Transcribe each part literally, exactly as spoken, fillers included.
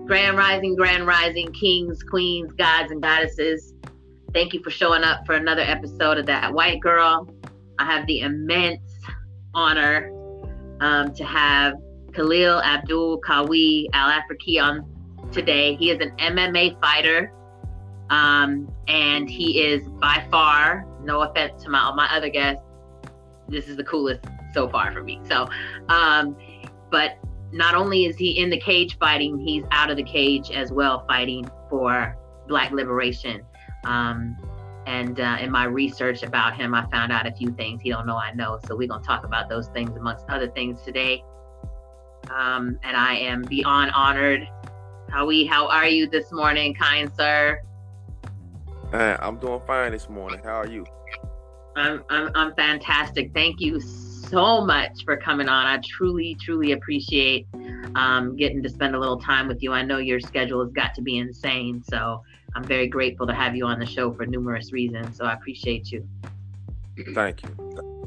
Grand Rising, Grand Rising, kings, queens, gods, and goddesses. Thank you for showing up for another episode of That White Girl. I have the immense honor um, to have Khalil Abdul Qawi Al-Afriki on today. He is an M M A fighter, um, and he is by far, no offense to my my other guests, this is the coolest so far for me. So, um, but not only is he in the cage fighting, he's out of the cage as well, fighting for Black liberation. Um, and uh, in my research about him, I found out a few things he don't know I know. So we're gonna talk about those things amongst other things today. Um, and I am beyond honored. Howie, how are you this morning, kind sir? Uh, I'm doing fine this morning. How are you? I'm, I'm I'm fantastic. Thank you so much for coming on. I truly, truly appreciate um, getting to spend a little time with you. I know your schedule has got to be insane, so I'm very grateful to have you on the show for numerous reasons. So I appreciate you. Thank you.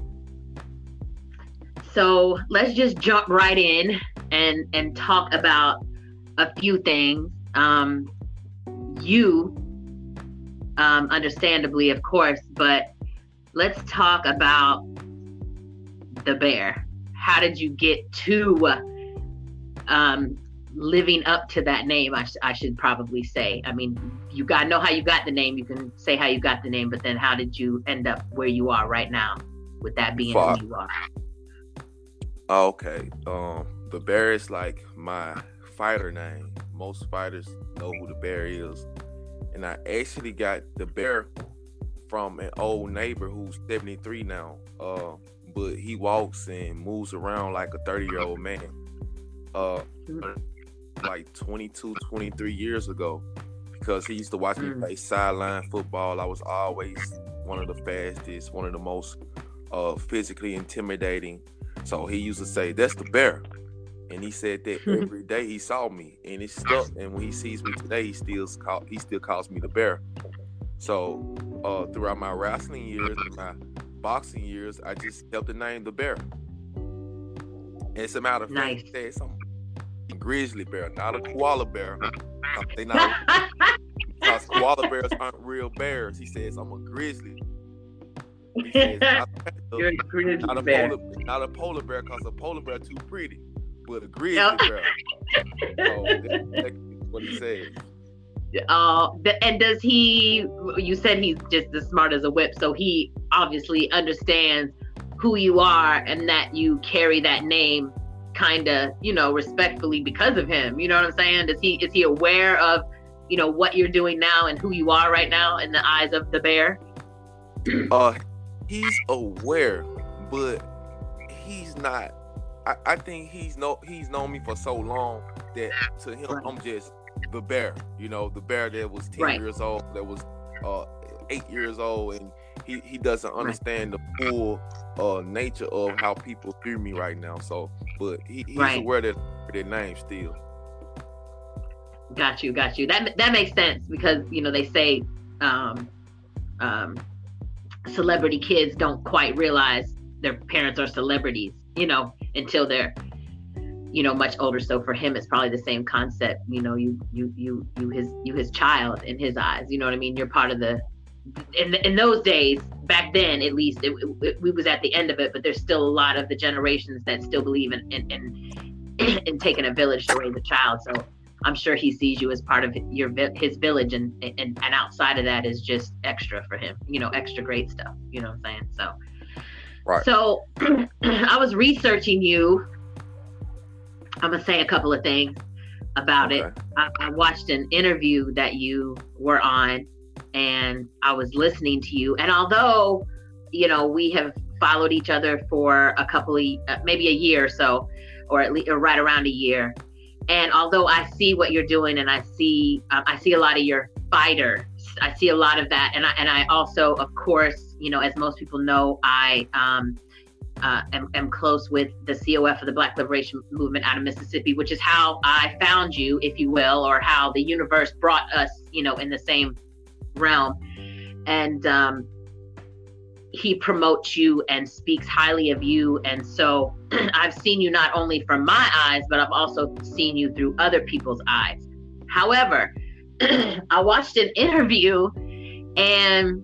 So let's just jump right in and and talk about a few things. Um, you, um, understandably, of course, but let's talk about the bear. How did you get to um, living up to that name? I, sh- I should probably say. I mean, you got to know how you got the name. You can say how you got the name, but then how did you end up where you are right now with that being Fuck. who you are? Okay. Um, the bear is like my fighter name. Most fighters know who the bear is. And I actually got the bear from an old neighbor who's seventy-three now. Uh, but he walks and moves around like a thirty-year-old man. Uh, like twenty-two, twenty-three years ago. Because he used to watch me play sideline football. I was always one of the fastest, one of the most uh, physically intimidating. So he used to say, "That's the bear." And he said that every day he saw me, and it stuck. And when he sees me today, he still call, he still calls me the bear. So uh, throughout my wrestling years, my boxing years, I just kept the name the bear. And as a matter of Nice. fact, he said something. Grizzly bear, not a koala bear. They not because koala bears aren't real bears. He says I'm a grizzly. He says, not, You're a grizzly not a bear. polar, not a polar bear, because a polar bear too pretty, but a grizzly Yep. bear. So that's exactly what he says. Uh, th- and does he? You said he's just as smart as a whip, so he obviously understands who you are and that you carry that name, kind of, you know, respectfully because of him. You know what I'm saying? Is he is he aware of, you know, what you're doing now and who you are right now in the eyes of the bear? Uh, he's aware, but he's not. I, I think he's no. He's known me for so long that to him, I'm just the bear. You know, the bear that was ten Right. years old, that was uh eight years old, and he he doesn't understand the full uh nature of how people hear me right now. So, but he, he's Right. aware that their name still. Got you, got you. That that makes sense because, you know, they say um, um, celebrity kids don't quite realize their parents are celebrities, you know, until they're, you know, much older. So for him, it's probably the same concept. You know, you you you you his you his child in his eyes. You know what I mean? You're part of the. In in those days, back then at least, it, it, we was at the end of it. But there's still a lot of the generations that still believe in in in, in taking a village to raise a child. So I'm sure he sees you as part of your his village, and and and outside of that is just extra for him. You know, extra great stuff. You know what I'm saying? So. Right. So I was researching you. I'm gonna say a couple of things about Okay. it. I, I watched an interview that you were on, and I was listening to you. And although, you know, we have followed each other for a couple of, uh, maybe a year or so, or at least or right around a year. And although I see what you're doing, and I see, um, I see a lot of your fighter, I see a lot of that, and I and I also, of course, you know, as most people know, I um, uh, am, am close with the C O F of the Black Liberation Movement out of Mississippi, which is how I found you, if you will, or how the universe brought us, you know, in the same realm. And um, he promotes you and speaks highly of you. And so I've seen you not only from my eyes, but I've also seen you through other people's eyes. However, I watched an interview, and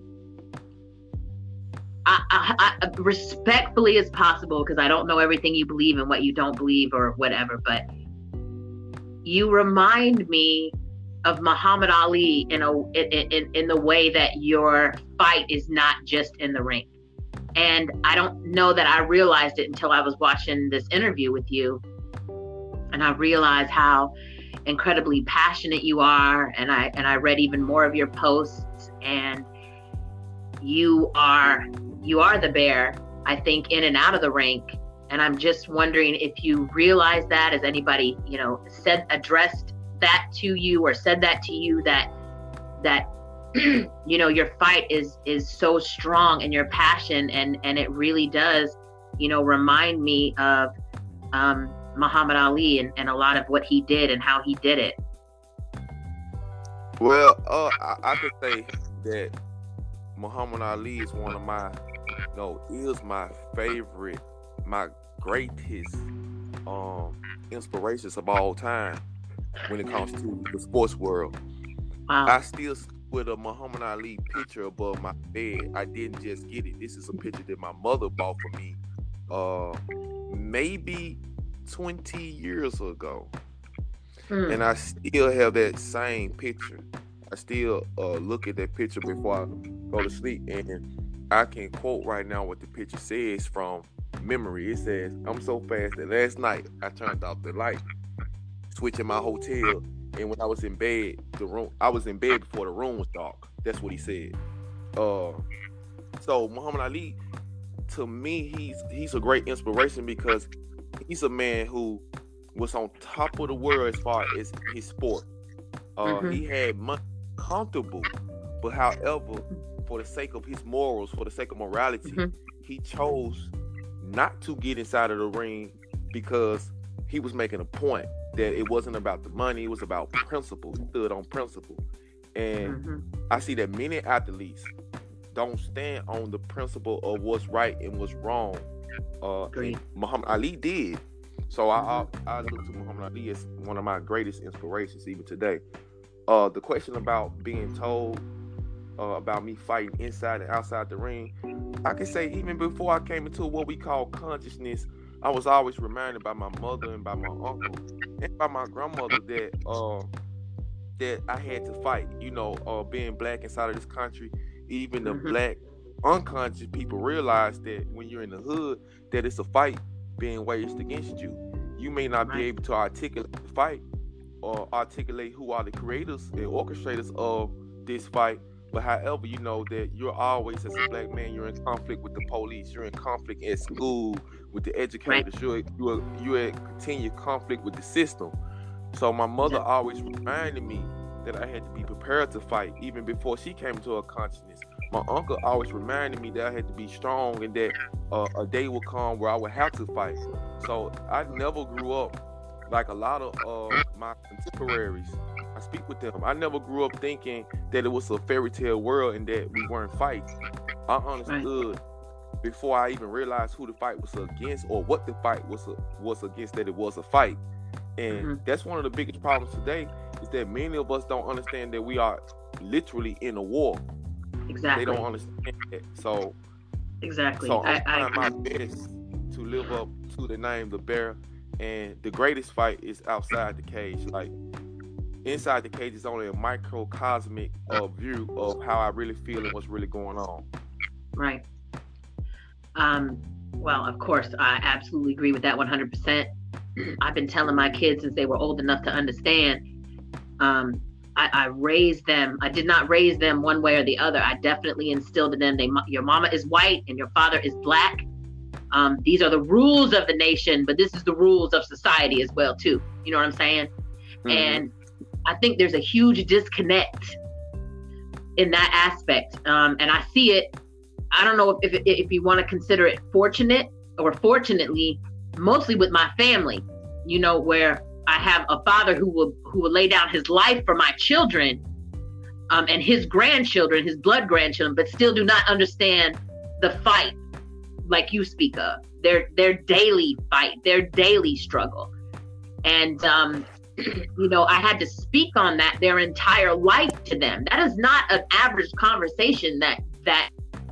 I, I, I respectfully as possible, because I don't know everything you believe and what you don't believe or whatever, but you remind me of Muhammad Ali in a in, in, in the way that your fight is not just in the ring. And I don't know that I realized it until I was watching this interview with you. And I realized how incredibly passionate you are. And I and I read even more of your posts, and you are you are the bear, I think, in and out of the ring. And I'm just wondering if you realize that. Has anybody, you know, said addressed that to you or said that to you, that that you know, your fight is is so strong, and your passion, and and it really does, you know, remind me of um Muhammad Ali and, and a lot of what he did and how he did it. Well, uh, I, I could say that Muhammad Ali is one of my, no, is my favorite, my greatest um inspirations of all time when it comes to the sports world. Wow. I still with a Muhammad Ali picture above my bed. I didn't just get it. This is a picture that my mother bought for me uh maybe twenty years ago. Hmm. And I still have that same picture. I still uh, look at that picture before I go to sleep, and I can quote right now what the picture says from memory. It says, "I'm so fast that last night I turned off the light, switching my hotel, and when I was in bed, the room I was in bed before the room was dark." That's what he said. Uh, so Muhammad Ali, to me, he's he's a great inspiration because he's a man who was on top of the world as far as his sport. Uh, mm-hmm. He had money comfortable, but however, for the sake of his morals, for the sake of morality, mm-hmm. he chose not to get inside of the ring because he was making a point that it wasn't about the money, it was about principle. He stood on principle. And mm-hmm. I see that many athletes don't stand on the principle of what's right and what's wrong. Uh, and Muhammad Ali did. So mm-hmm. I, I I look to Muhammad Ali as one of my greatest inspirations even today. Uh, the question about being told uh, about me fighting inside and outside the ring, I can say even before I came into what we call consciousness, I was always reminded by my mother and by my uncle and by my grandmother that uh, that I had to fight. You know, uh, being black inside of this country, even the mm-hmm. black unconscious people realize that when you're in the hood, that it's a fight being waged against you. You may not right. be able to articulate the fight or articulate who are the creators and orchestrators of this fight, but however, you know that you're always, as a black man, you're in conflict with the police, you're in conflict at school with the educators, right. you're, you're, you're in continued conflict with the system. So my mother yeah. always reminded me that I had to be prepared to fight even before she came to her consciousness. My uncle always reminded me that I had to be strong and that uh, a day would come where I would have to fight. So I never grew up like a lot of uh, my contemporaries. I speak with them. I never grew up thinking that it was a fairy tale world and that we weren't fighting. I understood right. before I even realized who the fight was against or what the fight was was against, that it was a fight. And mm-hmm. that's one of the biggest problems today, is that many of us don't understand that we are literally in a war. Exactly. They don't understand that. So exactly. So I, I'm trying I my best to live up to the name, the bear. And the greatest fight is outside the cage. Like inside the cage is only a microcosmic uh, view of how I really feel and what's really going on. Right. Um. Well, of course, I absolutely agree with that one hundred percent. I've been telling my kids since they were old enough to understand. Um, I, I raised them. I did not raise them one way or the other. I definitely instilled in them, they, your mama is white and your father is black. Um, these are the rules of the nation, but this is the rules of society as well, too. You know what I'm saying? Mm-hmm. And I think there's a huge disconnect in that aspect. Um, and I see it. I don't know if, if, if you want to consider it fortunate or fortunately, mostly with my family, you know, where I have a father who will who will lay down his life for my children um, and his grandchildren, his blood grandchildren, but still do not understand the fight like you speak of, their their daily fight, their daily struggle. And um, you know, I had to speak on that their entire life to them. That is not an average conversation that that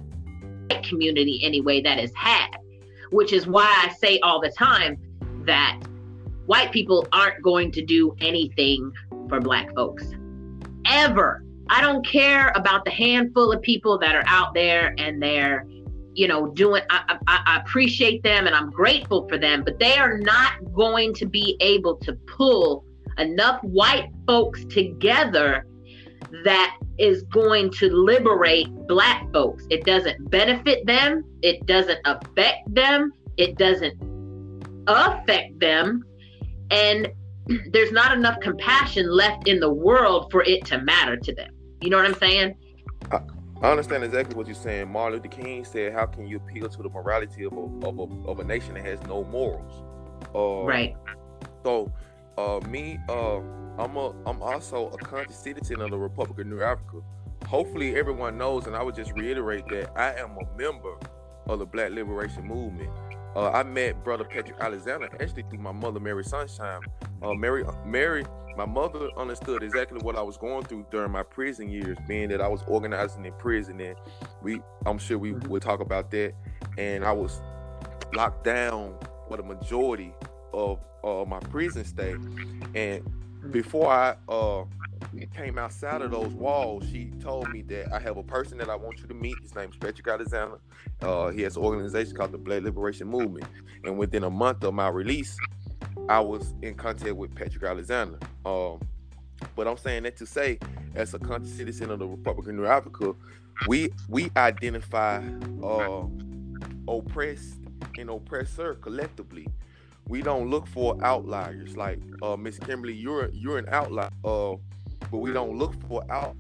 community anyway that is had, which is why I say all the time that white people aren't going to do anything for Black folks ever. I don't care about the handful of people that are out there and they're, you know, doing, I, I, I appreciate them and I'm grateful for them, but they are not going to be able to pull enough white folks together that is going to liberate Black folks. It doesn't benefit them. It doesn't affect them. It doesn't affect them. And there's not enough compassion left in the world for it to matter to them. You know what I'm saying? I, I understand exactly what you're saying. Martin Luther King said, how can you appeal to the morality of a, of a, of a nation that has no morals? Uh, right. So, uh, me, uh, I'm a, I'm also a conscious citizen of the Republic of New Africa. Hopefully everyone knows, and I would just reiterate that I am a member of the Black Liberation Movement. Uh, I met Brother Patrick Alexander actually through my mother, Mary Sunshine. Uh, Mary, Mary, my mother understood exactly what I was going through during my prison years, being that I was organizing in prison, and we, I'm sure we will talk about that. And I was locked down for the majority of uh, my prison stay. And before I uh, came outside of those walls, she told me that I have a person that I want you to meet. His name is Patrick Alexander. Uh, he has an organization called the Black Liberation Movement. And within a month of my release, I was in contact with Patrick Alexander. Um, but I'm saying that to say, as a conscious citizen of the Republic of New Africa, we we identify uh, oppressed and oppressor collectively. We don't look for outliers. Like uh, Miss Kimberly, you're you're an outlier, uh, but we don't look for out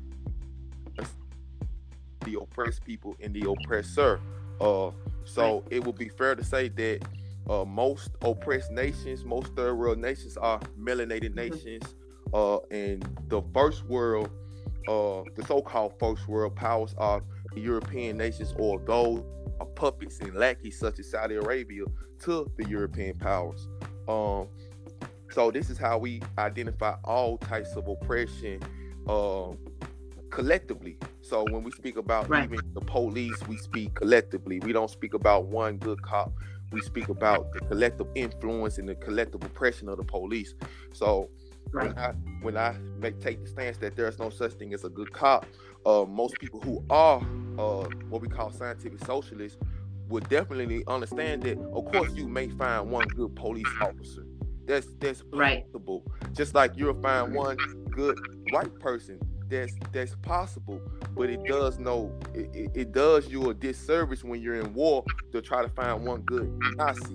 the oppressed people and the oppressor. Uh, so it would be fair to say that uh, most oppressed nations, most third world nations, are melanated nations, uh, and the first world, uh, the so-called first world powers are the European nations, or those are puppets and lackeys such as Saudi Arabia to the European powers. Um, so this is how we identify all types of oppression uh, collectively. So when we speak about right. even the police, we speak collectively. We don't speak about one good cop. We speak about the collective influence and the collective oppression of the police. So right. when I when I make, take the stance that there's no such thing as a good cop, uh, most people who are uh, what we call scientific socialists would definitely understand that. Of course, you may find one good police officer. That's that's possible. Right. Just like you'll find one good white person. That's that's possible, but it does no it, it, it does you a disservice when you're in war to try to find one good Nazi.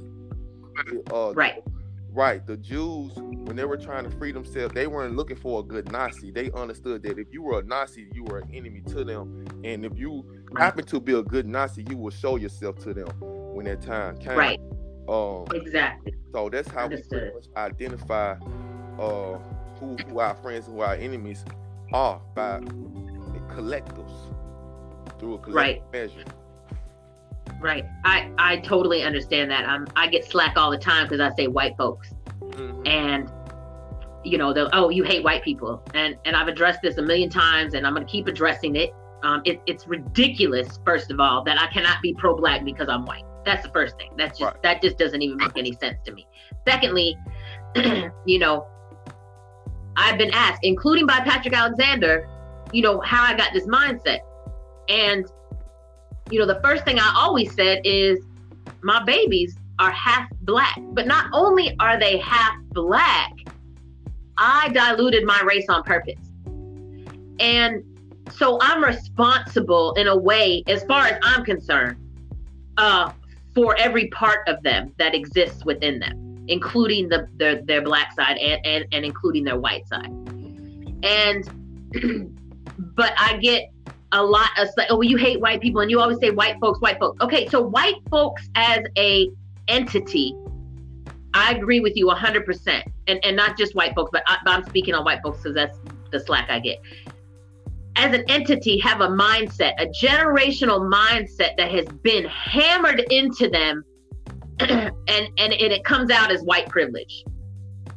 Uh, right, right. The Jews, when they were trying to free themselves, they weren't looking for a good Nazi. They understood that if you were a Nazi, you were an enemy to them, and if you right. happen to be a good Nazi, you will show yourself to them when that time came. Right. Um, exactly. So that's how Understood. we identify uh, who who our friends and who our enemies are, by collectives through a collective right. measure. Right. I, I totally understand that. I'm, I get slack all the time because I say white folks. Mm-hmm. And, you know, they'll, oh, you hate white people. And and I've addressed this a million times, and I'm going to keep addressing it. Um, it. It's ridiculous, first of all, that I cannot be pro-Black because I'm white. That's the first thing. That's just right. That just doesn't even make any sense to me. Secondly, you know, I've been asked, including by Patrick Alexander, you know, how I got this mindset. And, you know, the first thing I always said is my babies are half Black. But not only are they half Black, I diluted my race on purpose. And so I'm responsible in a way, as far as I'm concerned, uh, for every part of them that exists within them, including the, the their Black side and, and, and including their white side. And, but I get a lot of, like, oh, well, you hate white people and you always say white folks, white folks. Okay, so white folks as a entity, I agree with you one hundred percent. And, and not just white folks, but, I, but I'm speaking on white folks because that's the slack I get. As an entity, have a mindset, a generational mindset that has been hammered into them, and, and, and it comes out as white privilege.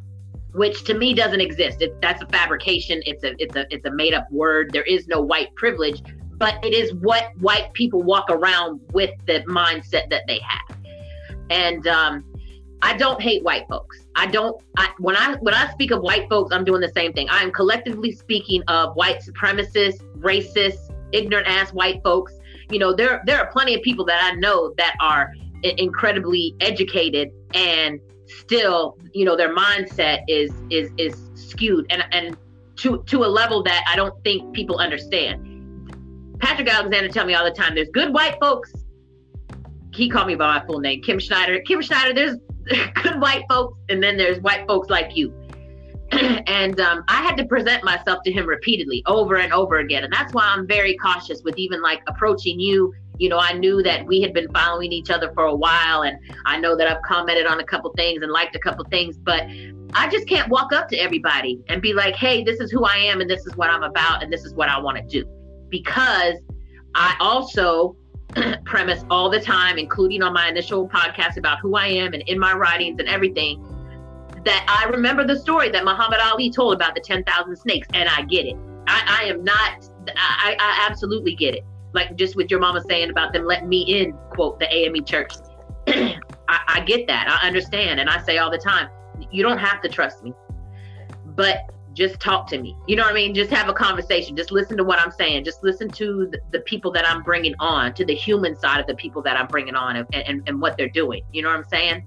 which to me doesn't exist. It, that's a fabrication. It's a it's a it's a made up word. There is no white privilege, but it is what white people walk around with, the mindset that they have. And um, I don't hate white folks. I don't. I, when I when I speak of white folks, I'm doing the same thing. I am collectively speaking of white supremacists, racists, ignorant ass white folks. You know, there there are plenty of people that I know that are incredibly educated and still, you know, their mindset is is is skewed and and to to a level that I don't think people understand. Patrick Alexander tell me all the time, there's good white folks. He called me by my full name, Kim Schneider. Kim Schneider, there's good white folks, and then there's white folks like you. And um, I had to present myself to him repeatedly, over and over again. And that's why I'm very cautious with even like approaching you. You know, I knew that we had been following each other for a while, and I know that I've commented on a couple things and liked a couple things, but I just can't walk up to everybody and be like, hey, this is who I am, and this is what I'm about, and this is what I want to do. Because I also premise all the time, including on my initial podcast about who I am and in my writings and everything, that I remember the story that Muhammad Ali told about the ten thousand snakes, and I get it. I, I am not, I, I absolutely get it. Like just with your mama saying about them letting me in, quote, the A M E church. I, I get that. I understand. And I say all the time, you don't have to trust me, but just talk to me. You know what I mean? Just have a conversation. Just listen to what I'm saying. Just listen to the, the people that I'm bringing on, to the human side of the people that I'm bringing on and, and, and what they're doing. You know what I'm saying?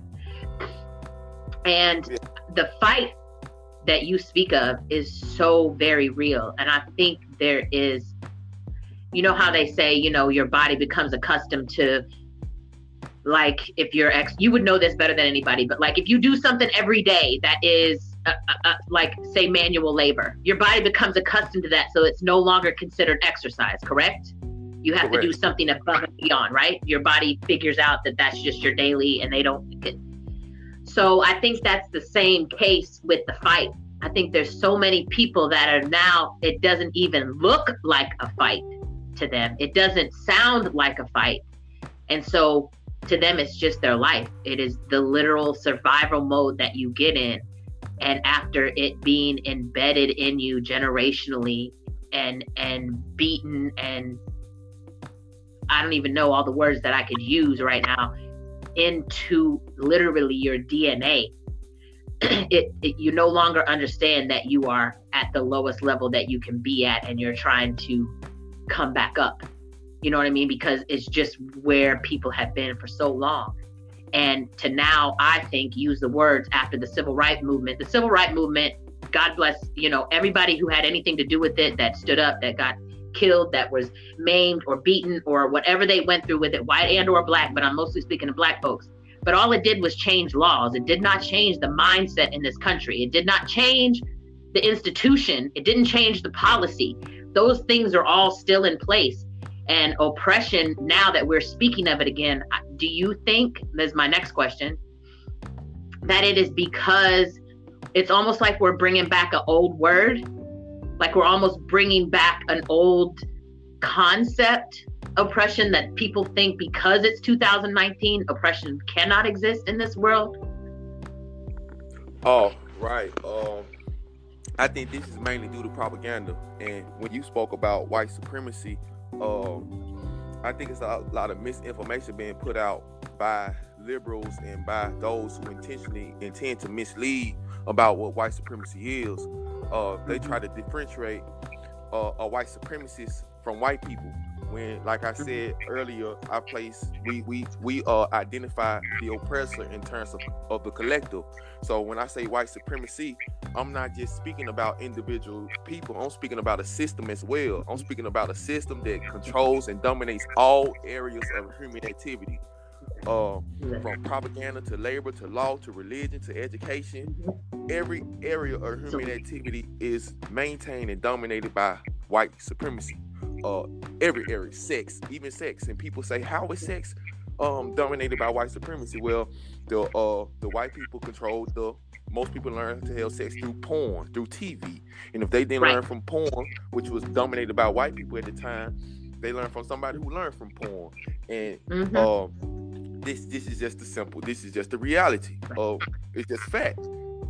And the fight that you speak of is so very real. And I think there is, you know how they say, you know, your body becomes accustomed to, like, if you're ex, you would know this better than anybody, but like if you do something every day that is uh, uh, like, say, manual labor, your body becomes accustomed to that. So it's no longer considered exercise, correct? You have correct. to do something above and beyond, right? Your body figures out that that's just your daily, and they don't. So I think that's the same case with the fight. I think there's so many people that are now, it doesn't even look like a fight to them. It doesn't sound like a fight. And so to them, it's just their life. It is the literal survival mode that you get in. And after it being embedded in you generationally and and beaten, and I don't even know all the words that I could use right now, into literally your D N A, it, it you no longer understand that you are at the lowest level that you can be at, and you're trying to come back up. You know what I mean? Because it's just where people have been for so long. And to now, I think, use the words after the civil rights movement. The civil rights movement, God bless, you know, everybody who had anything to do with it, that stood up, that got killed, that was maimed or beaten or whatever they went through with it, white and or black, but I'm mostly speaking of black folks. But all it did was change laws. It did not change the mindset in this country. It did not change the institution. It didn't change the policy. Those things are all still in place. And oppression, now that we're speaking of it again, do you think, this is my next question, that it is because it's almost like we're bringing back an old word? Like we're almost bringing back an old concept, oppression, that people think because it's two thousand nineteen, oppression cannot exist in this world? Oh, right. Um, I think this is mainly due to propaganda. And when you spoke about white supremacy, um, I think it's a lot of misinformation being put out by liberals and by those who intentionally intend to mislead about what white supremacy is. Uh, they try to differentiate uh, a white supremacist from white people. When, like I said earlier, I place we we we uh identify the oppressor in terms of, of the collective. So when I say white supremacy, I'm not just speaking about individual people. I'm speaking about a system as well. I'm speaking about a system that controls and dominates all areas of human activity, uh, from propaganda to labor to law to religion to education. Every area of human activity is maintained and dominated by white supremacy. Uh, every area, sex, even sex, and people say, how is sex um dominated by white supremacy? Well, the uh the white people control the most people learn to have sex through porn, through T V, and if they didn't right. learn from porn, which was dominated by white people at the time, they learned from somebody who learned from porn. And mm-hmm. uh, this this is just the simple, this is just the reality of, it's just fact.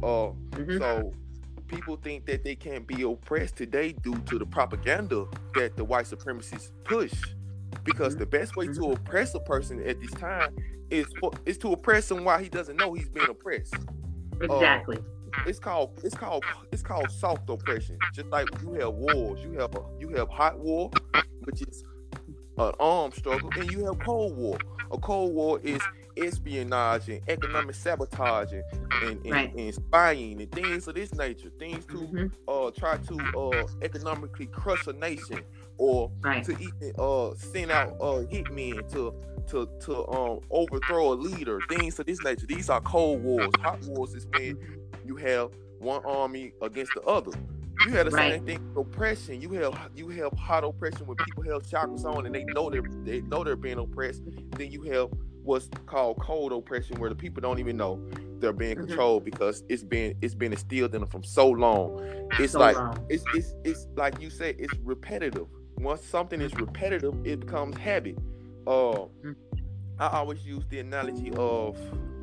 Uh, Mm-hmm. so people think that they can't be oppressed today due to the propaganda that the white supremacists push. Because Mm-hmm. the best way to oppress a person at this time is for, is to oppress him while he doesn't know he's being oppressed. Uh, Exactly. it's called it's called it's called soft oppression. Just like you have wars, you have a you have hot war, which is an armed struggle, and you have cold war. A cold war is espionage and economic sabotage and, and, and, Right. and spying and things of this nature. Things to Mm-hmm. uh try to uh economically crush a nation, or Right. to even uh send out uh hitmen to to to um overthrow a leader. Things of this nature. These are cold wars. Hot wars is when you have one army against the other. You have the Right. same thing with oppression. You have you have hot oppression when people have shackles on and they know they're they know they're being oppressed. Then you have what's called cold oppression, where the people don't even know they're being Mm-hmm. controlled because it's been it's been instilled in them from so long. It's So like long. it's it's it's like you say, it's repetitive. Once something is repetitive, it becomes habit. Uh, I always use the analogy of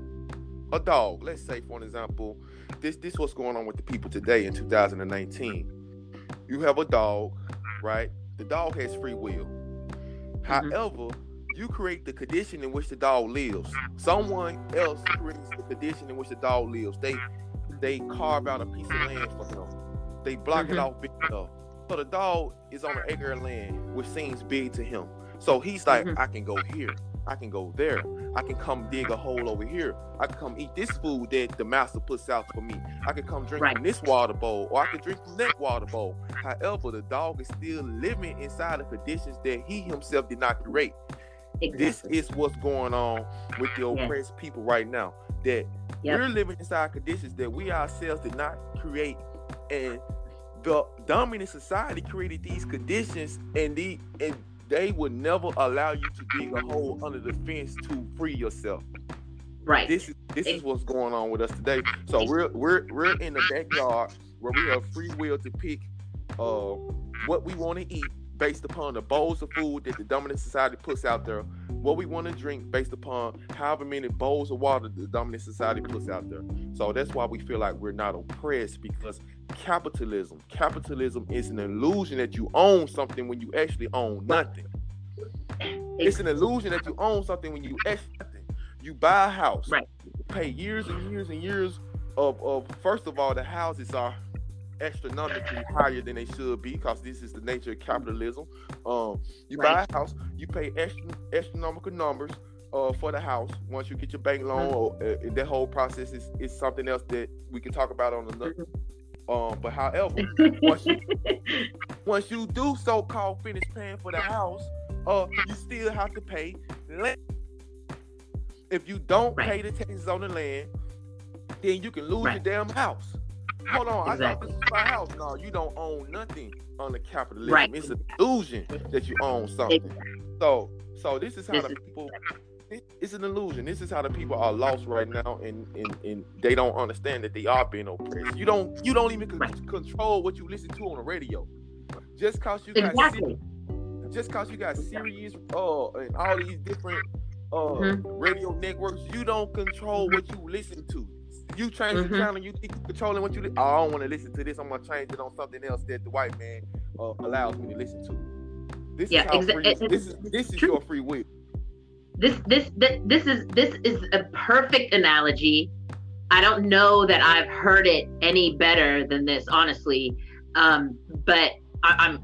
a dog. Let's say, for an example, this this what's going on with the people today in two thousand nineteen. You have a dog, right? The dog has free will. Mm-hmm. However, you create the condition in which the dog lives. Someone else creates the condition in which the dog lives. They they carve out a piece of land for him. They block Mm-hmm. it off big enough. So the dog is on an acre of land, which seems big to him. So he's like, Mm-hmm. I can go here. I can go there. I can come dig a hole over here. I can come eat this food that the master puts out for me. I can come drink Right. from this water bowl, or I can drink from that water bowl. However, the dog is still living inside the conditions that he himself did not create. Exactly. This is what's going on with the Yes. oppressed people right now. That Yep. we're living inside conditions that we ourselves did not create, and the dominant society created these conditions, and the and they would never allow you to dig a hole under the fence to free yourself. Right. This is this is what's going on with us today. So we're we're we're in the backyard where we have free will to pick uh what we want to eat based upon the bowls of food that the dominant society puts out there, what we want to drink based upon however many bowls of water the dominant society puts out there. So that's why we feel like we're not oppressed, because capitalism, capitalism is an illusion that you own something when you actually own nothing. It's an illusion that you own something when you actually nothing. You buy a house, Right. pay years and years and years of, of first of all, the houses are astronomically higher than they should be, because this is the nature of capitalism. Um, you Right. buy a house, you pay astro- astronomical numbers uh, for the house. Once you get your bank loan, or, uh, that whole process is, is something else that we can talk about on another. Um, but however, once you once you do so-called finish paying for the house, uh, you still have to pay land. If you don't Right. pay the taxes on the land, then you can lose Right. your damn house. Hold on, Exactly. I thought this was my house. No, you don't own nothing under capitalism. Right. It's an illusion that you own something. So, so this is how This the is- people. it- It's an illusion. This is how the people are lost right now, and, and, and they don't understand that they are being oppressed. You don't you don't even con- Right. control what you listen to on the radio. Just cause you got Exactly. just cause you got Sirius uh and all these different uh Mhm. radio networks, you don't control what you listen to. You change Mhm. the channel, you think you're controlling what you li- oh, I don't want to listen to this. I'm gonna change it on something else that the white man uh, allows me to listen to. This Yeah, is how exa- free it- this is this is true. your free will. This this this this is this is a perfect analogy. I don't know that I've heard it any better than this, honestly. Um, but I, I'm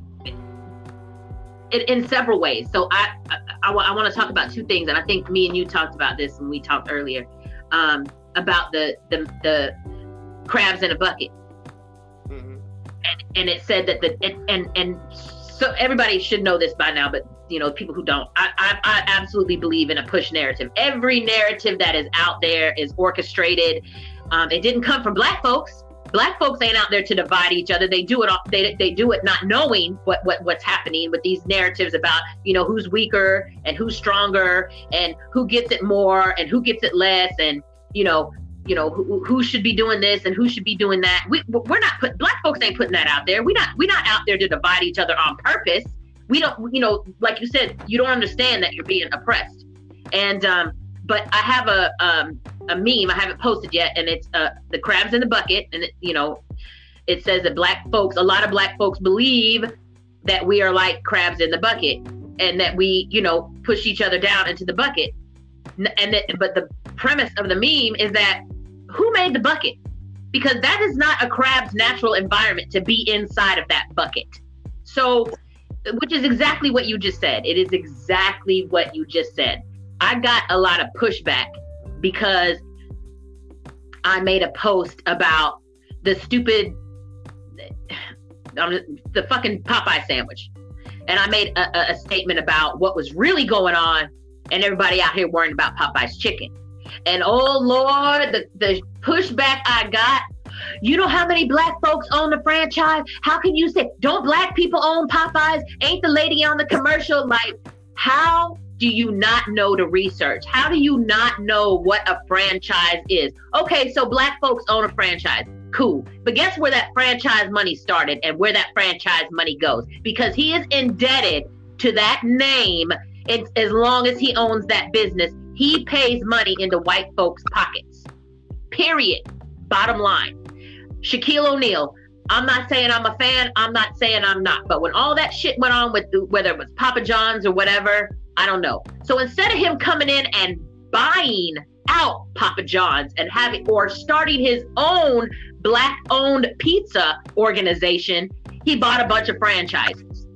in, in several ways. So I I, I, I want to talk about two things, and I think me and you talked about this when we talked earlier um, about the, the the crabs in a bucket, Mhm. and, and it said that the and, and and so everybody should know this by now, but you know, people who don't, I, I I absolutely believe in a push narrative. Every narrative that is out there is orchestrated. Um, it didn't come from Black folks. Black folks ain't out there to divide each other. They do it. All, they they do it not knowing what what what's happening with these narratives about, you know, who's weaker and who's stronger and who gets it more and who gets it less, and you know you know who, who should be doing this and who should be doing that. We we're not put Black folks ain't putting that out there. We not we not out there to divide each other on purpose. We don't, you know, like you said, you don't understand that you're being oppressed. And, um, but I have a, um, a meme. I haven't posted yet, and it's uh, the crabs in the bucket, and it, you know, it says that black folks, a lot of black folks believe that we are like crabs in the bucket, and that we, you know, push each other down into the bucket. And that, but the premise of the meme is that who made the bucket? Because that is not a crab's natural environment to be inside of that bucket. So, which is exactly what you just said. It is exactly what you just said. I got a lot of pushback because I made a post about the stupid, um, the fucking Popeye sandwich. And I made a, a statement about what was really going on, and everybody out here worrying about Popeye's chicken. And oh Lord, the, the pushback I got. You know how many black folks own the franchise? How can you say, don't black people own Popeyes? Ain't the lady on the commercial? Like, how do you not know the research? How do you not know what a franchise is? Okay, so black folks own a franchise. Cool. But guess where that franchise money started and where that franchise money goes? Because he is indebted to that name. It's, as long as he owns that business, he pays money into white folks' pockets. Period. Bottom line. Shaquille O'Neal. I'm not saying I'm a fan. I'm not saying I'm not. But when all that shit went on with the, whether it was Papa John's or whatever, I don't know. So instead of him coming in and buying out Papa John's and having or starting his own black-owned pizza organization, he bought a bunch of franchises.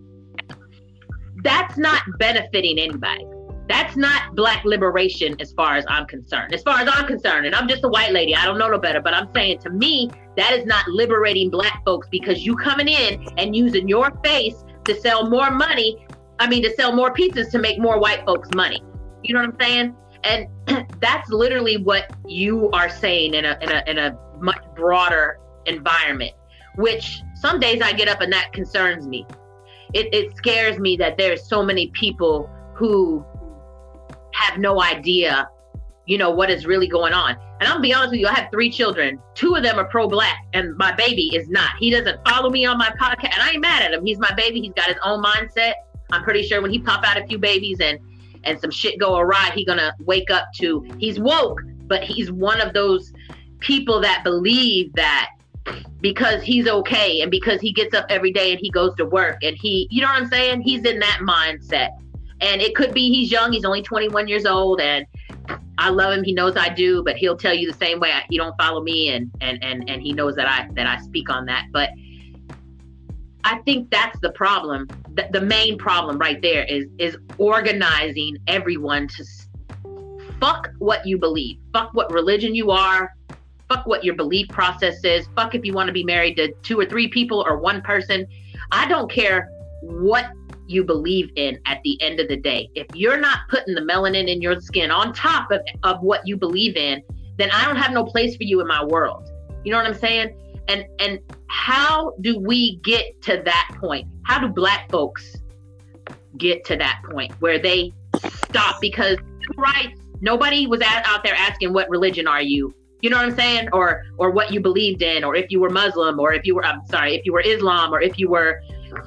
That's not benefiting anybody. That's not black liberation as far as I'm concerned. As far as I'm concerned, and I'm just a white lady, I don't know no better, but I'm saying to me, that is not liberating black folks because you coming in and using your face to sell more money, I mean, to sell more pizzas to make more white folks money. You know what I'm saying? And that's literally what you are saying in a, in a, in a much broader environment, which some days I get up and that concerns me. It, it scares me that there's so many people who have no idea, you know, what is really going on. And I'll be honest with you, I have three children. Two of them are pro-black and my baby is not. He doesn't follow me on my podcast and I ain't mad at him. He's my baby. He's got his own mindset. I'm pretty sure when he pop out a few babies and, and some shit go awry, he gonna wake up to, he's woke, but he's one of those people that believe that because he's okay and because he gets up every day and he goes to work and he, you know what I'm saying? He's in that mindset. And it could be he's young, he's only twenty-one years old, and I love him, he knows I do, but he'll tell you the same way. He don't follow me, and and and and he knows that I that I speak on that. But I think that's the problem. The, the main problem right there is is organizing everyone to fuck what you believe, fuck what religion you are, fuck what your belief process is, fuck if you want to be married to two or three people or one person. I don't care what you believe in at the end of the day. If you're not putting the melanin in your skin on top of, of what you believe in, then I don't have no place for you in my world. You know what I'm saying? And and how do we get to that point? How do black folks get to that point where they stop? Because right, nobody was at, out there asking what religion are you? You know what I'm saying? Or or what you believed in, or if you were Muslim, or if you were, I'm sorry, if you were Islam, or if you were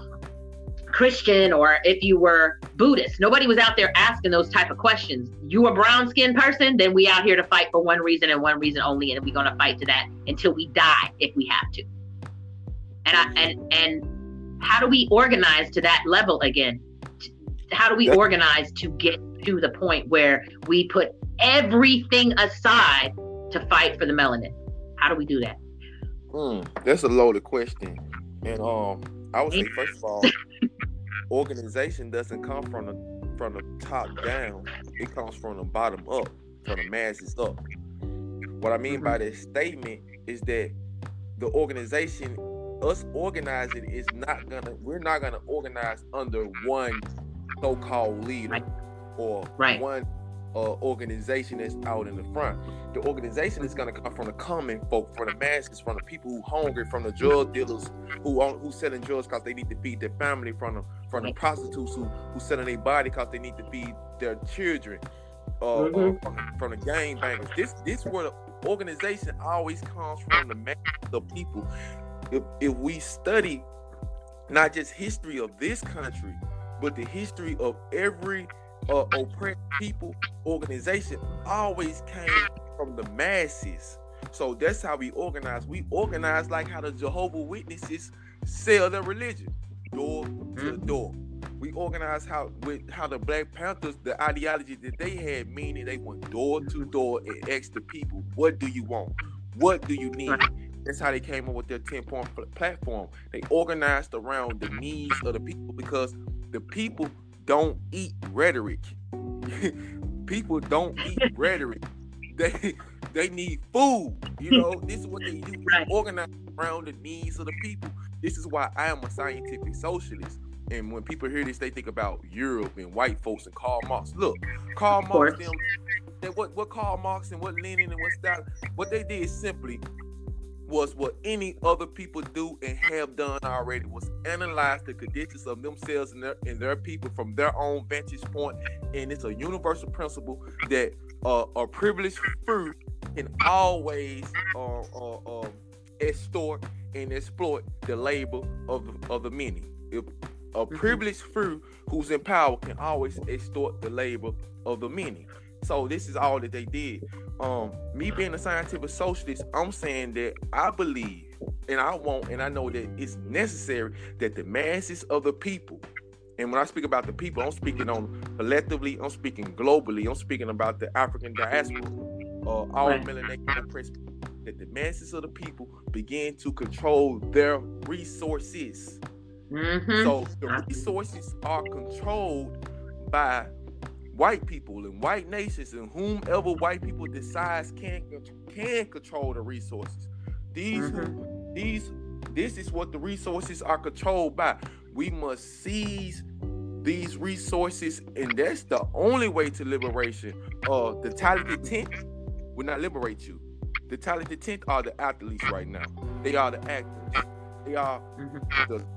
Christian, or if you were Buddhist. Nobody was out there asking those type of questions. You a brown skinned person, then we out here to fight for one reason and one reason only, and we're gonna fight to that until we die if we have to. And I and and how do we organize to that level again? How do we organize to get to the point where we put everything aside to fight for the melanin? How do we do that? Mm, that's a loaded question. And um I would say, first of all, organization doesn't come from the from the top down. It comes from the bottom up, from the masses up. What I mean by that statement is that the organization, us organizing, is not gonna. We're not gonna organize under one so-called leader right. or right. one uh, organization that's out in the front. The organization is going to come from the common folk, from the masses, from the people who hungry, from the drug dealers who are, who selling drugs because they need to feed their family, from the from the prostitutes who who selling their body because they need to feed their children, uh, mm-hmm. uh, from, from the gang bangers. This this where the organization always comes from, the masses of people. If if we study not just history of this country, but the history of every Uh, oppressed people, organization always came from the masses. So that's how we organize. We organize like how the Jehovah's Witnesses sell their religion, door to door. We organize how with how the Black Panthers, the ideology that they had, meaning they went door to door and asked the people, what do you want? What do you need? That's how they came up with their ten-point platform. They organized around the needs of the people because the people don't eat rhetoric. People don't eat rhetoric. They they need food. You know, this is what they do. They organize around the needs of the people. This is why I am a scientific socialist. And when people hear this, they think about Europe and white folks and Karl Marx. Look, Karl Marx, them, they, what, what Karl Marx and what Lenin and what Stalin, what they did simply was what any other people do and have done already, was analyze the conditions of themselves and their, and their people from their own vantage point. And it's a universal principle that uh, a privileged few can always uh, uh, uh, extort and exploit the labor of, of the many. If a privileged few who's in power can always extort the labor of the many. So this is all that they did. Um, me being a scientific socialist, I'm saying that I believe, and I want, and I know that it's necessary that the masses of the people, and when I speak about the people, I'm speaking on collectively, I'm speaking globally, I'm speaking about the African diaspora, uh, all right. melanated oppressed, that the masses of the people begin to control their resources. Mm-hmm. So the resources are controlled by white people and white nations, and whomever white people decides can can control the resources. These mm-hmm. these this is what the resources are controlled by. We must seize these resources, and that's the only way to liberation. Uh, the talented tenth will not liberate you. The talented tenth are the athletes right now. They are the actors. They are mm-hmm. the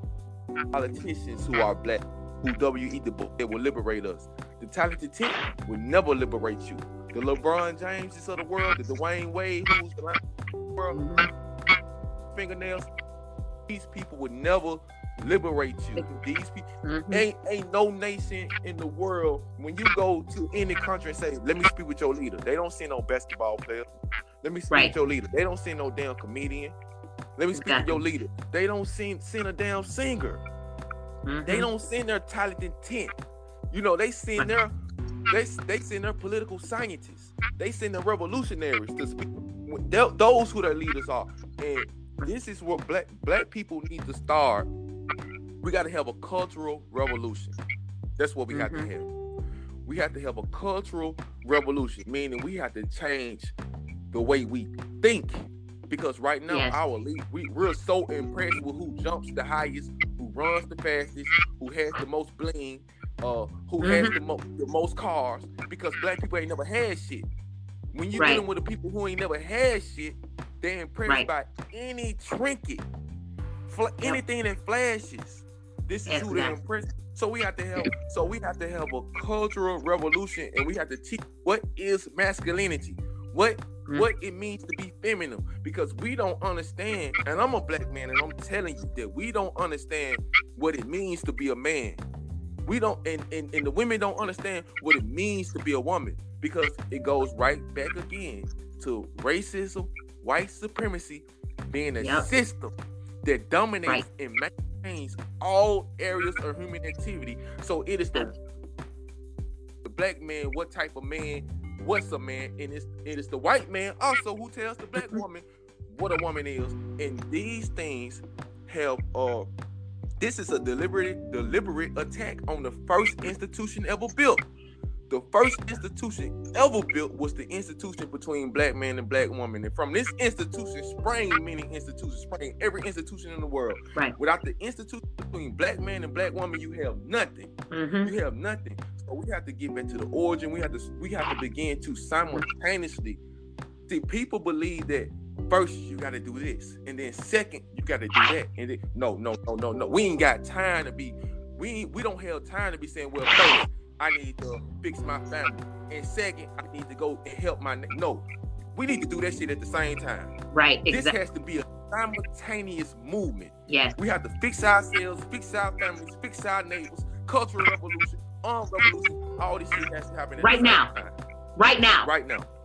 politicians who are black, who W E the book that will liberate us. The talented tenth will never liberate you. The LeBron Jameses of the world, the Dwayne Wade, who's the world, fingernails, these people would never liberate you. These people mm-hmm. ain't ain't no nation in the world. When you go to any country and say, "Let me speak with your leader," they don't send no basketball player. Let me speak right. with your leader. They don't send no damn comedian. Let me speak exactly. with your leader. They don't send send a damn singer. Mm-hmm. They don't send their talented tenth. You know, they send their they they send their political scientists. They send their revolutionaries to speak. Those who their leaders are. And this is where black black people need to start. We got to have a cultural revolution. That's what we mm-hmm. have to have. We have to have a cultural revolution, meaning we have to change the way we think. Because right now, yes. our league, we, we're so impressed with who jumps the highest, who runs the fastest, who has the most bling, uh, who mm-hmm. has the, mo- the most cars, because black people ain't never had shit. When you're right. dealing with the people who ain't never had shit, they're impressed right. by any trinket, fl- yep. anything that flashes. This is exactly. who they're impressed. So we have to have, so we have to have a cultural revolution, and we have to teach what is masculinity, what mm-hmm. what it means to be feminine, because we don't understand. And I'm a black man, and I'm telling you that we don't understand what it means to be a man. We don't, and, and, and the women don't understand what it means to be a woman, because it goes right back again to racism, white supremacy being a yep. system that dominates right. and maintains all areas of human activity. So it is the, the black man, what type of man, what's a man, and it's, it is the white man also who tells the black woman what a woman is. And these things have, uh, this is a deliberate, deliberate attack on the first institution ever built. The first institution ever built was the institution between black man and black woman. And from this institution sprang many institutions, sprang every institution in the world. Right. Without the institution between black man and black woman, you have nothing. Mm-hmm. You have nothing. So we have to get back to the origin. We have to we have to begin to simultaneously. See, people believe that first you got to do this, and then second you got to do that, and then no, no, no, no, no. We ain't got time to be. We we don't have time to be saying, well, first I need to fix my family, and second, I need to go and help my... No, we need to do that shit at the same time. Right, exactly. This has to be a simultaneous movement. Yes. We have to fix ourselves, fix our families, fix our neighbors, cultural revolution, armed revolution, all this shit has to happen at right the same now. time. Right now. Right now.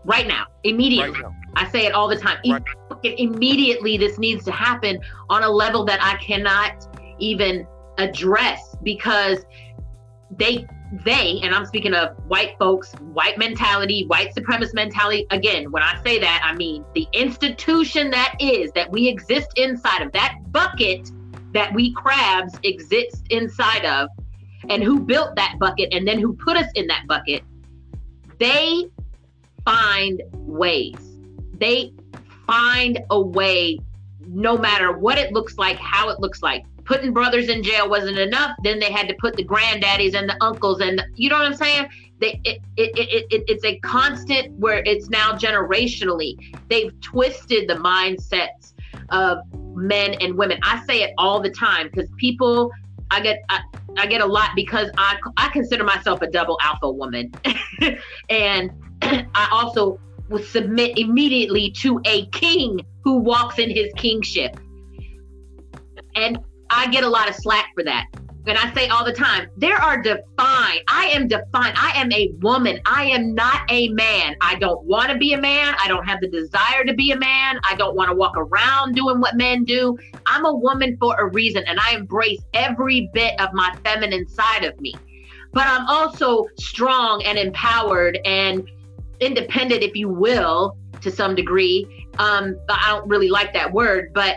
right now, immediately. Right now. I say it all the time. Right. Immediately, this needs to happen on a level that I cannot even address, because they, they, and I'm speaking of white folks, white mentality, white supremacist mentality. Again, when I say that, I mean the institution that is, that we exist inside of, that bucket that we crabs exist inside of, and who built that bucket and then who put us in that bucket. They find ways. They find a way, no matter what it looks like, how it looks like. Putting brothers in jail wasn't enough. Then they had to put the granddaddies and the uncles, and the, you know what I'm saying? They, it, it, it, it, it's a constant where it's now generationally. They've twisted the mindsets of men and women. I say it all the time because people, I get, I, I get a lot because I, I consider myself a double alpha woman. And I also will submit immediately to a king who walks in his kingship. And I get a lot of slack for that. And I say all the time, there are defined, I am defined, I am a woman. I am not a man. I don't want to be a man. I don't have the desire to be a man. I don't want to walk around doing what men do. I'm a woman for a reason, and I embrace every bit of my feminine side of me. But I'm also strong and empowered and independent, if you will, to some degree. Um, I don't really like that word, but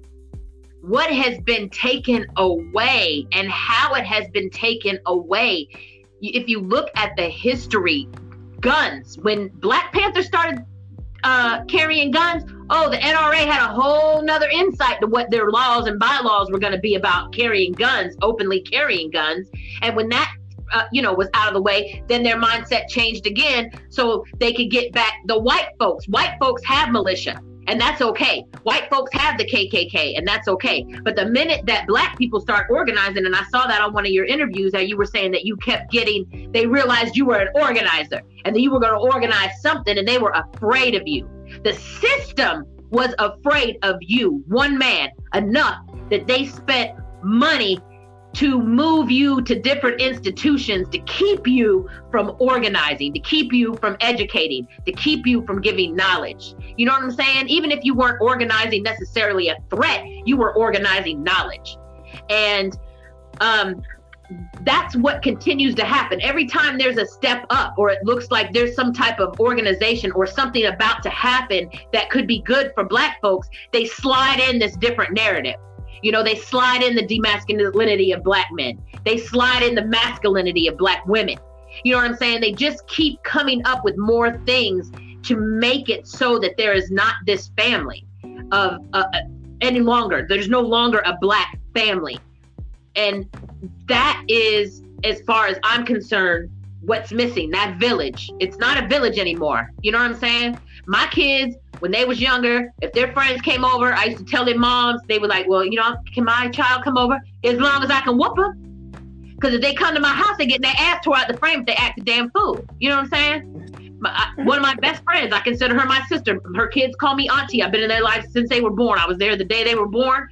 what has been taken away and how it has been taken away. If you look at the history, guns, when Black Panther started uh, carrying guns, oh, the N R A had a whole nother insight to what their laws and bylaws were going to be about carrying guns, openly carrying guns. And when that Uh, you know, was out of the way, then their mindset changed again so they could get back the white folks. White folks have militia, and that's okay. White folks have the K K K, and that's okay. But the minute that Black people start organizing, and I saw that on one of your interviews, that you were saying that you kept getting, they realized you were an organizer and that you were going to organize something, and they were afraid of you. The system was afraid of you, one man, enough that they spent money to move you to different institutions, to keep you from organizing, to keep you from educating, to keep you from giving knowledge. You know what I'm saying? Even if you weren't organizing necessarily a threat, you were organizing knowledge. And um, that's what continues to happen. Every time there's a step up, or it looks like there's some type of organization or something about to happen that could be good for Black folks, they slide in this different narrative. You know, they slide in the demasculinity of Black men. They slide in the masculinity of Black women. You know what I'm saying? They just keep coming up with more things to make it so that there is not this family of uh, any longer. There's no longer a Black family. And that is, as far as I'm concerned, what's missing, that village. It's not a village anymore. You know what I'm saying? My kids, when they was younger, if their friends came over, I used to tell their moms, they were like, well, you know, can my child come over? As long as I can whoop them. Because if they come to my house, they get their ass tore out the frame if they act a damn fool. You know what I'm saying? My, I, one of my best friends, I consider her my sister. Her kids call me auntie. I've been in their life since they were born. I was there the day they were born.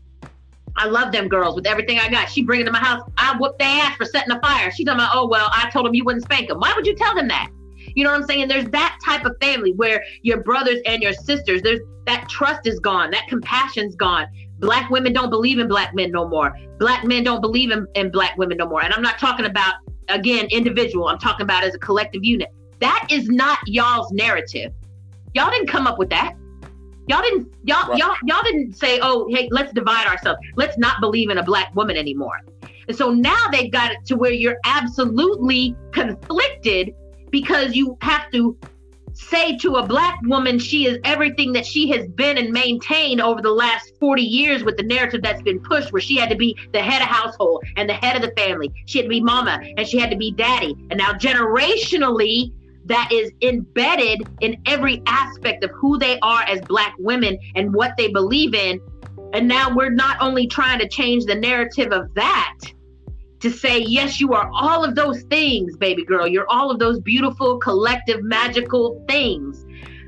I love them girls with everything I got. She bring them to my house. I whoop their ass for setting a fire. She talking about, oh, well, I told them you wouldn't spank them. Why would you tell them that? You know what I'm saying? There's that type of family where your brothers and your sisters, there's that trust is gone. That compassion's gone. Black women don't believe in Black men no more. Black men don't believe in, in Black women no more. And I'm not talking about, again, individual. I'm talking about as a collective unit. That is not y'all's narrative. Y'all didn't come up with that. Y'all didn't, y'all, right. y'all, y'all didn't say, oh, hey, let's divide ourselves. Let's not believe in a Black woman anymore. And so now they've got it to where you're absolutely conflicted, because you have to say to a Black woman she is everything that she has been and maintained over the last forty years with the narrative that's been pushed, where she had to be the head of household and the head of the family. She had to be mama and she had to be daddy. And now generationally, that is embedded in every aspect of who they are as Black women and what they believe in. And now we're not only trying to change the narrative of that, to say, yes, you are all of those things, baby girl. You're all of those beautiful, collective, magical things.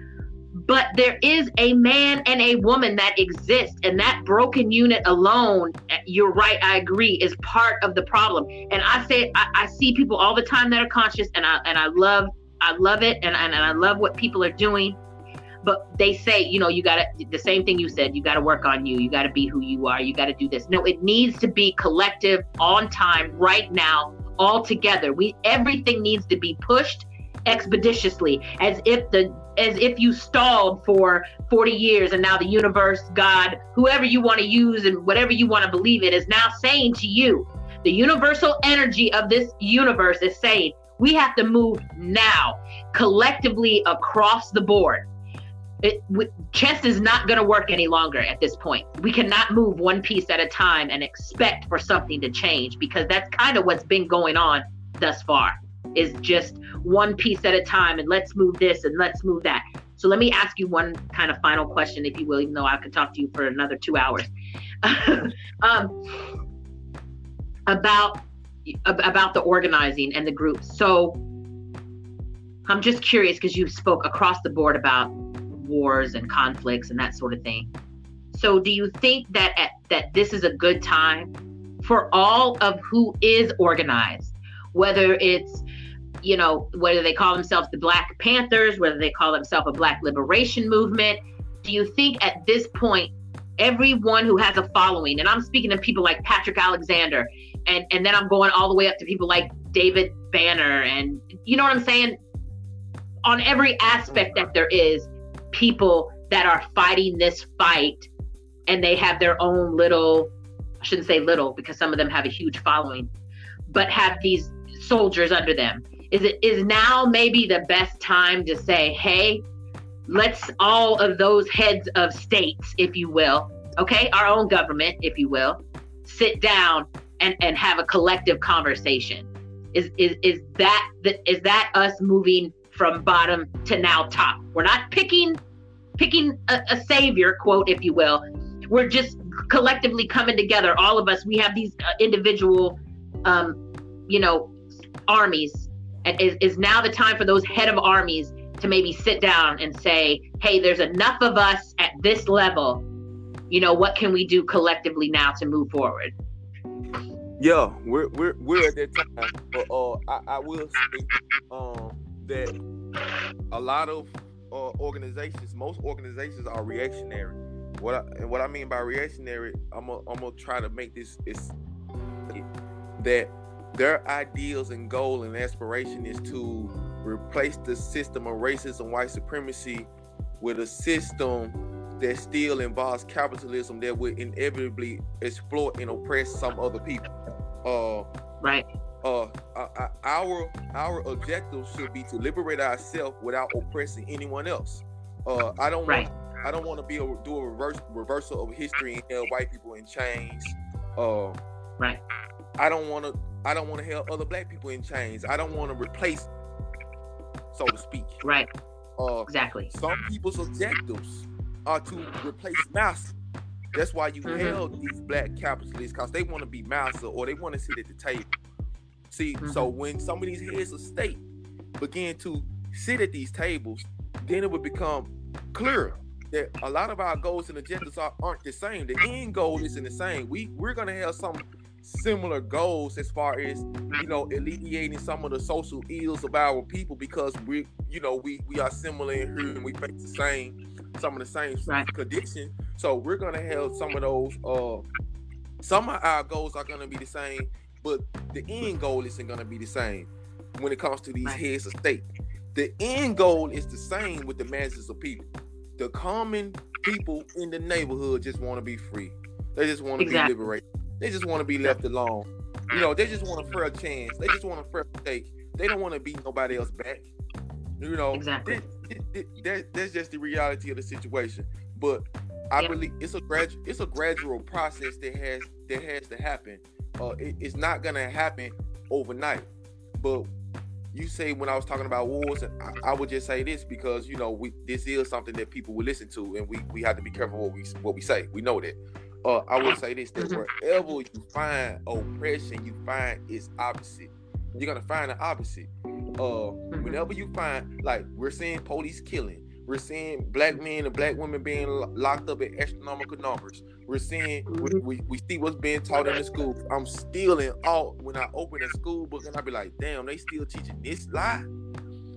But there is a man and a woman that exists, and that broken unit alone, you're right, I agree, is part of the problem. And I say, I, I see people all the time that are conscious, and I and I love, I love it, and, and, and I love what people are doing. But they say, you know, you got to, the same thing you said, you got to work on you. You got to be who you are. You got to do this. No, it needs to be collective, on time, right now, all together. We, everything needs to be pushed expeditiously, as if the, as if you stalled for forty years and now the universe, God, whoever you want to use and whatever you want to believe in is now saying to you, the universal energy of this universe is saying, we have to move now, collectively across the board. It, we, chess is not going to work any longer at this point. We cannot move one piece at a time and expect for something to change, because that's kind of what's been going on thus far, is just one piece at a time, and let's move this and let's move that. So let me ask you one kind of final question, if you will, even though I could talk to you for another two hours. um, about about the organizing and the groups. So I'm just curious, because you spoke across the board about wars and conflicts and that sort of thing. So do you think that at, that this is a good time for all of who is organized, whether it's, you know, whether they call themselves the Black Panthers, whether they call themselves a Black Liberation Movement? Do you think at this point, everyone who has a following, and I'm speaking of people like Patrick Alexander, and, and then I'm going all the way up to people like David Banner, and you know what I'm saying? On every aspect that there is, people that are fighting this fight, and they have their own little, I shouldn't say little because some of them have a huge following, but have these soldiers under them. Is it is now maybe the best time to say, hey, let's all of those heads of states, if you will, okay, our own government, if you will, sit down and, and have a collective conversation? Is is is that is that us moving from bottom to now top? We're not picking picking a, a savior, quote, if you will. We're just collectively coming together. All of us, we have these uh, individual, um, you know, armies. And is, is now the time for those head of armies to maybe sit down and say, hey, there's enough of us at this level. You know, what can we do collectively now to move forward? Yeah, we're we're we're at that time. But uh, I, I will say um, that a lot of uh, organizations, most organizations are reactionary. What I, and what I mean by reactionary, I'm gonna I'm gonna try to make this is that their ideals and goal and aspiration is to replace the system of racism, white supremacy, with a system that still involves capitalism that would inevitably exploit and oppress some other people. Uh, right. Uh, uh, our our objective should be to liberate ourselves without oppressing anyone else. Uh, I don't right. want I don't want to be a, do a reverse reversal of history and held white people in chains. Uh, right. I don't want to. I don't want to have other black people in chains. I don't want to replace, so to speak. Right. Uh, exactly. Some people's objectives are to replace master. That's why you mm-hmm. held these black capitalists, because they want to be master or they want to sit at the table. See, mm-hmm. so when some of these heads of state begin to sit at these tables, then it would become clear that a lot of our goals and agendas are, aren't the same. The end goal isn't the same. We we're gonna have some similar goals as far as, you know, alleviating some of the social ills of our people, because we, you know, we we are similar in here and we face the same, some of the same right. conditions. So we're gonna have some of those. Uh, some of our goals are gonna be the same, but the end goal isn't gonna be the same when it comes to these right. heads of state. The end goal is the same with the masses of people. The common people in the neighborhood just want to be free. They just want to exactly. be liberated. They just want to be left alone. You know, they just want a fair chance. They just want a fair stake. They don't want to beat nobody else back. You know, exactly. that, that, that, that's just the reality of the situation. But I yeah. believe it's a gradu- it's a gradual process that has that has to happen. Uh, it, it's not gonna happen overnight. But you say when I was talking about wars, and I, I would just say this because, you know, we this is something that people will listen to, and we we have to be careful what we what we say. We know that. Uh, I would say this, that wherever you find oppression, you find its opposite. You're going to find the opposite. Uh, whenever you find, like, we're seeing police killing. We're seeing black men and black women being locked up at astronomical numbers. We're seeing, we, we, we see what's being taught in the schools. I'm still in awe when I open a school book and I be like, damn, they still teaching this lie?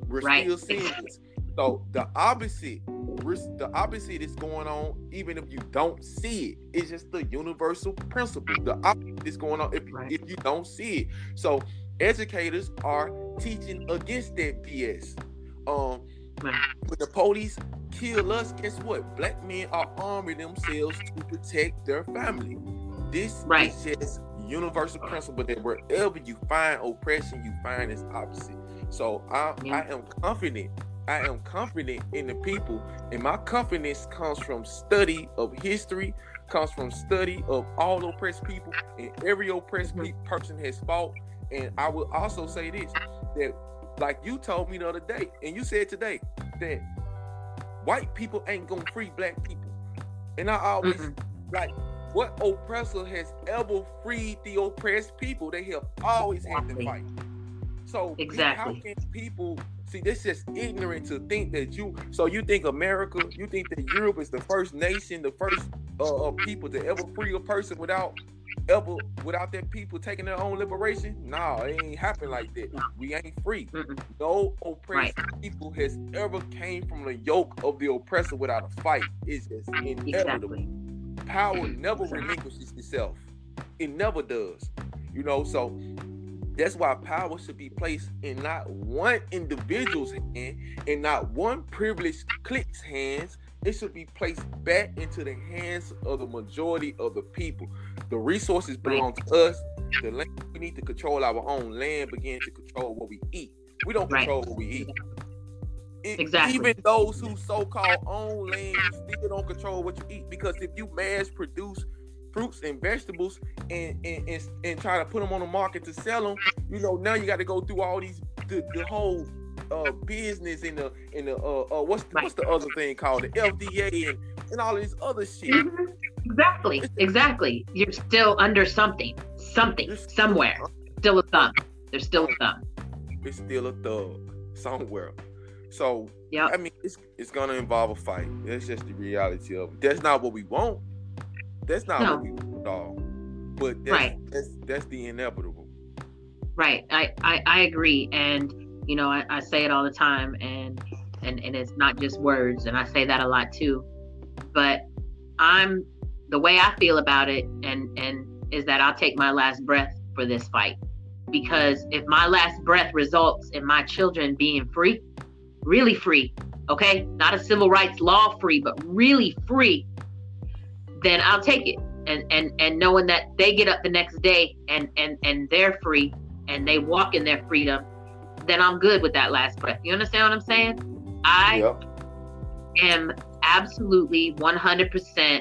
We're right. still seeing this. So the opposite, we're, the opposite is going on, even if you don't see it. It's just the universal principle. The opposite is going on if, Right. if you don't see it. So educators are teaching against that B S. Um, Right. when the police kill us, guess what? Black men are arming themselves to protect their family. This Right. is just universal principle that wherever you find oppression, you find its opposite. So I, Yeah. I am confident. I am confident in the people, and my confidence comes from study of history, comes from study of all oppressed people, and every oppressed Mhm. pe- person has fought. And I will also say this, that like you told me the other day, and you said today, that white people ain't gonna free black people. And I always Mm-mm. like, what oppressor has ever freed the oppressed people? They have always had to Exactly. fight. So pe- how Exactly. can people see this? Is ignorant to think that you. So you think America? You think that Europe is the first nation, the first uh, uh, people to ever free a person without ever without their people taking their own liberation? No, it ain't happen like that. We ain't free. Mm-mm. No oppressed Right. people has ever came from the yoke of the oppressor without a fight. It's just inevitable. Exactly. Power never relinquishes itself. It never does. You know, so that's why power should be placed in not one individual's hand and not one privileged clique's hands. It should be placed back into the hands of the majority of the people. The resources belong Right. to us. The land, we need to control our own land, begin to control what we eat. We don't Right. control what we eat. It, Exactly. Even those who so-called own land, you still don't control what you eat, because if you mass produce fruits and vegetables and and, and and try to put them on the market to sell them, you know, now you got to go through all these the, the whole uh business in the in the uh, uh what's the, Right. what's the other thing called, the F D A, and and all of this other shit. Mhm. Exactly. Exactly. You're still under something. Something. You're still- Somewhere. Still a thumb. There's still a thumb. It's still a thug somewhere. So Yep. I mean, it's it's gonna involve a fight. That's just the reality of it. That's not what we want. That's not No. what we want at all. But that's, Right. that's that's the inevitable. Right. I, I, I agree. And, you know, I, I say it all the time, and, and, and it's not just words. And I say that a lot too. But I'm the way I feel about it and, and is that I'll take my last breath for this fight. Because if my last breath results in my children being free, really free, okay? Not a civil rights law free, but really free, then I'll take it. And and and knowing that they get up the next day and and and they're free and they walk in their freedom, then I'm good with that last breath. You understand what I'm saying? I Yep. am absolutely one hundred percent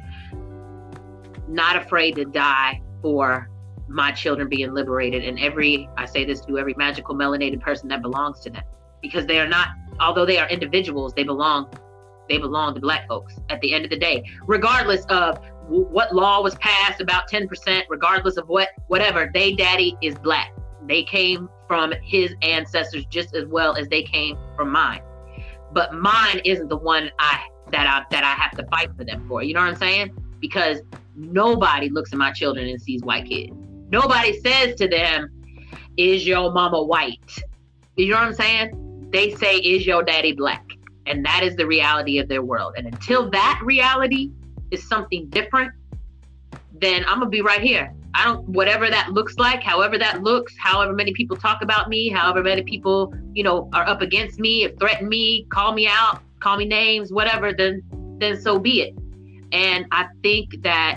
not afraid to die for my children being liberated, and every, I say this to every magical melanated person that belongs to them, because they are not, although they are individuals, they belong they belong to black folks at the end of the day, regardless of w- what law was passed about ten percent, regardless of what whatever, they daddy is black. They came from his ancestors just as well as they came from mine, but mine isn't the one I that I that I have to fight for them for. You know what I'm saying? Because nobody looks at my children and sees white kids. Nobody says to them, "Is your mama white?" You know what I'm saying? They say, "Is your daddy black?" And that is the reality of their world. And until that reality is something different, then I'm gonna be right here. I don't, whatever that looks like, however that looks, however many people talk about me, however many people, you know, are up against me, or threaten me, call me out, call me names, whatever, then then so be it. And I think that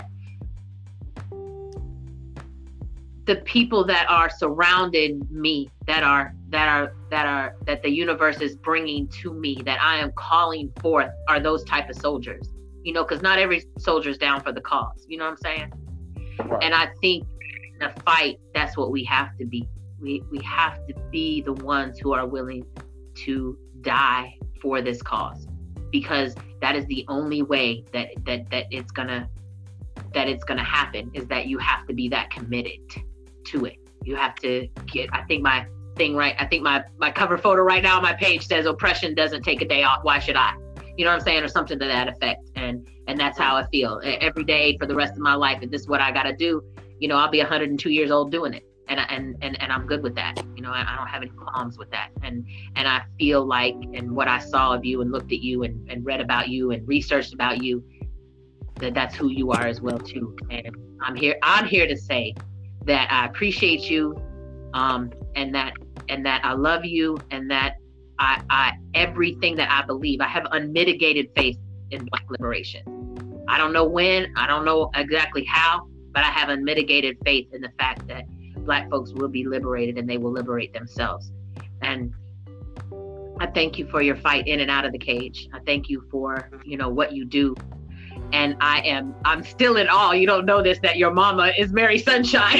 the people that are surrounding me, that are that are that are that the universe is bringing to me, that I am calling forth, are those type of soldiers. You know, because not every soldier is down for the cause. You know what I'm saying? Right. And I think in a fight, that's what we have to be. We we have to be the ones who are willing to die for this cause, because that is the only way that that that it's gonna that it's gonna happen, is that you have to be that committed to it. You have to get, I think my thing right, I think my, my cover photo right now on my page says, "Oppression doesn't take a day off, why should I?" You know what I'm saying? Or something to that effect. And and that's how I feel every day for the rest of my life. If this is what I gotta do, you know, I'll be one hundred two years old doing it. and and and and I'm good with that. You know, I, I don't have any qualms with that. And and I feel like, and what I saw of you and looked at you and, and read about you and researched about you, that that's who you are as well too. And I'm here. I'm here to say that I appreciate you, um, and that and that I love you, and that I, I everything that I believe, I have unmitigated faith in Black liberation. I don't know when, I don't know exactly how, but I have unmitigated faith in the fact that Black folks will be liberated and they will liberate themselves. And I thank you for your fight in and out of the cage. I thank you for, you know, what you do. And I am, I'm still in awe. You don't know this, that your mama is Mary Sunshine.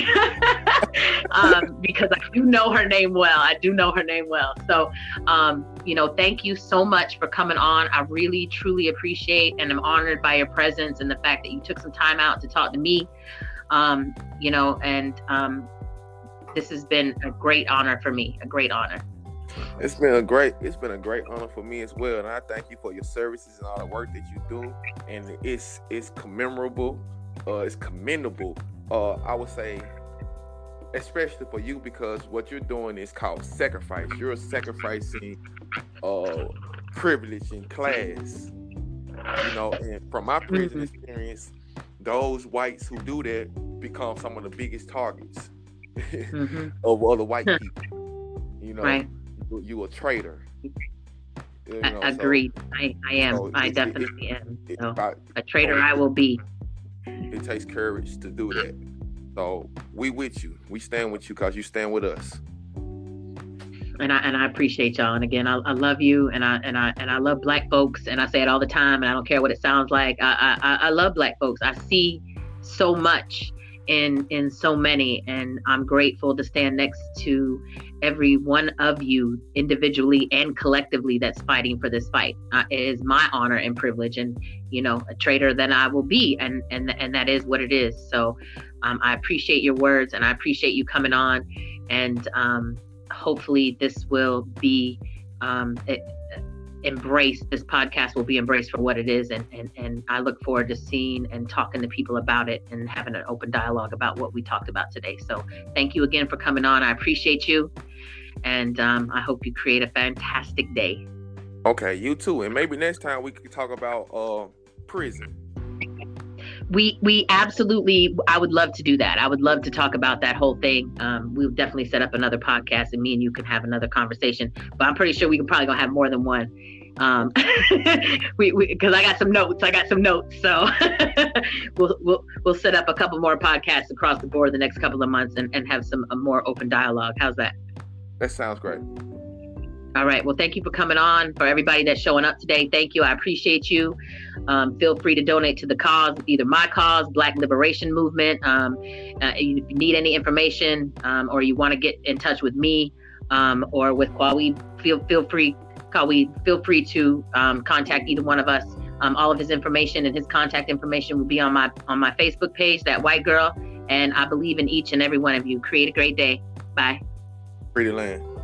um, because I do know her name well. I do know her name well. So, um, you know, thank you so much for coming on. I really, truly appreciate and I'm honored by your presence and the fact that you took some time out to talk to me. Um, you know, and um, this has been a great honor for me, a great honor. It's been a great, it's been a great honor for me as well, and I thank you for your services and all the work that you do. And it's it's commemorable, uh, it's commendable. Uh, I would say, especially for you, because what you're doing is called sacrifice. You're sacrificing uh, privilege and class. You know, and from my prison mm-hmm. experience, those whites who do that become some of the biggest targets mm-hmm. of other white people. You know. Right. You, you a traitor. You know, Agreed. So, I, I am. so I it, definitely it, am. It, so about, a traitor I will be. It takes courage to do that. So we with you. We stand with you because you stand with us. And I and I appreciate y'all. And again, I, I love you, and I and I and I love Black folks. And I say it all the time, and I don't care what it sounds like. I I, I love Black folks. I see so much in in so many, and I'm grateful to stand next to every one of you individually and collectively that's fighting for this fight. Uh, it is my honor and privilege, and you know, a traitor then I will be, and and and that is what it is. So um, I appreciate your words, and I appreciate you coming on, and um, hopefully this will be um, it, embraced. This podcast will be embraced for what it is, and and and I look forward to seeing and talking to people about it and having an open dialogue about what we talked about today. So thank you again for coming on. I appreciate you, and um, I hope you create a fantastic day. Okay, you too. And maybe next time we could talk about uh, prison. We we absolutely, I would love to do that. I would love to talk about that whole thing. Um, we'll definitely set up another podcast, and me and you can have another conversation. But I'm pretty sure we can probably gonna have more than one. Um, we because I got some notes. I got some notes. So we'll we'll we'll set up a couple more podcasts across the board the next couple of months, and, and have some a more open dialogue. How's that? That sounds great. All right. Well, thank you for coming on. For everybody that's showing up today, thank you. I appreciate you. Um, feel free to donate to the cause, either my cause, Black Liberation Movement. Um, uh, if you need any information, um, or you want to get in touch with me, um, or with Kwaweed, feel feel free, Kwaweed, feel free to um, contact either one of us. Um, all of his information and his contact information will be on my on my Facebook page, That White Girl. And I believe in each and every one of you. Create a great day. Bye. Free to land.